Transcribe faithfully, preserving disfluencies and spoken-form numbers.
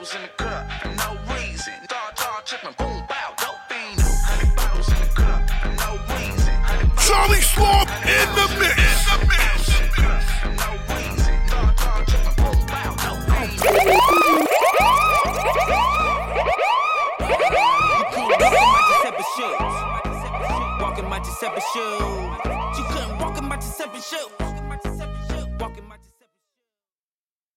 bottles in the cup for no reason. Dog, dog, tripping, boom, bow, dope fiend. Hundred bottles in the cup for no reason. Charlie Slaughter in the mix. In the mix. For no reason. Dog, dog, tripping, boom, bow, dope fiend. Walk in my Giuseppe shoes. You couldn't walk in my Giuseppe shoes.